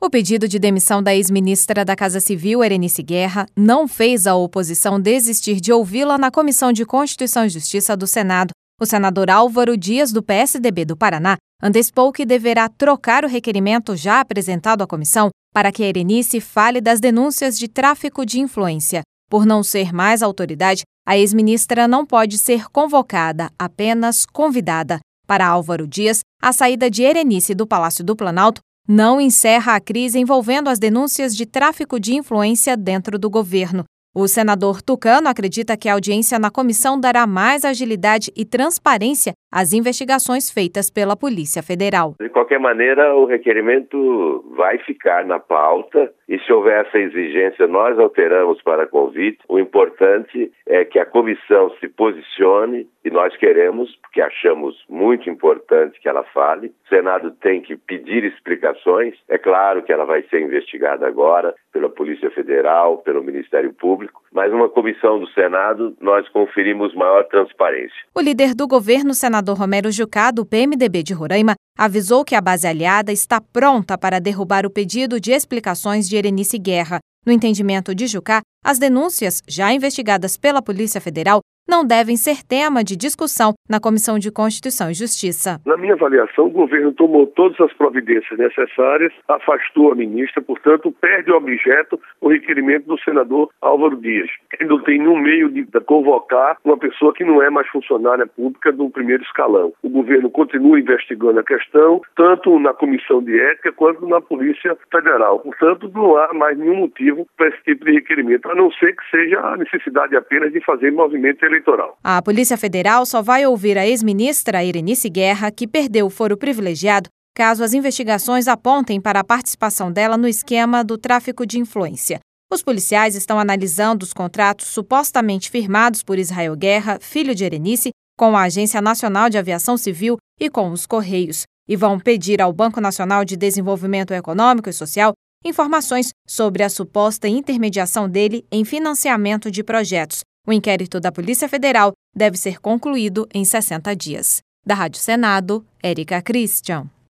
O pedido de demissão da ex-ministra da Casa Civil, Erenice Guerra, não fez a oposição desistir de ouvi-la na Comissão de Constituição e Justiça do Senado. O senador Álvaro Dias, do PSDB do Paraná, antecipou que deverá trocar o requerimento já apresentado à comissão para que Erenice fale das denúncias de tráfico de influência. Por não ser mais autoridade, a ex-ministra não pode ser convocada, apenas convidada. Para Álvaro Dias, a saída de Erenice do Palácio do Planalto não encerra a crise envolvendo as denúncias de tráfico de influência dentro do governo. O senador tucano acredita que a audiência na comissão dará mais agilidade e transparência às investigações feitas pela Polícia Federal. De qualquer maneira, o requerimento vai ficar na pauta e, se houver essa exigência, nós alteramos para convite. O importante é que a comissão se posicione e nós queremos, porque achamos muito importante que ela fale. O Senado tem que pedir explicações. É claro que ela vai ser investigada agora pela Polícia Federal, pelo Ministério Público, mas uma comissão do Senado nós conferimos maior transparência. O líder do governo, senador Romero Jucá, do PMDB de Roraima, avisou que a base aliada está pronta para derrubar o pedido de explicações de Erenice Guerra. No entendimento de Jucá, as denúncias, já investigadas pela Polícia Federal, não devem ser tema de discussão na Comissão de Constituição e Justiça. Na minha avaliação, o governo tomou todas as providências necessárias, afastou a ministra, portanto, perde o objeto o requerimento do senador Álvaro Dias. Ele não tem nenhum meio de convocar uma pessoa que não é mais funcionária pública do primeiro escalão. O governo continua investigando a questão, tanto na Comissão de Ética quanto na Polícia Federal. Portanto, não há mais nenhum motivo para esse tipo de requerimento, a não ser que seja a necessidade apenas de fazer movimento eleitoral. A Polícia Federal só vai ouvir a ex-ministra Erenice Guerra, que perdeu o foro privilegiado, caso as investigações apontem para a participação dela no esquema do tráfico de influência. Os policiais estão analisando os contratos supostamente firmados por Israel Guerra, filho de Erenice, com a Agência Nacional de Aviação Civil e com os Correios, e vão pedir ao Banco Nacional de Desenvolvimento Econômico e Social informações sobre a suposta intermediação dele em financiamento de projetos. O inquérito da Polícia Federal deve ser concluído em 60 dias. Da Rádio Senado, Érica Christian.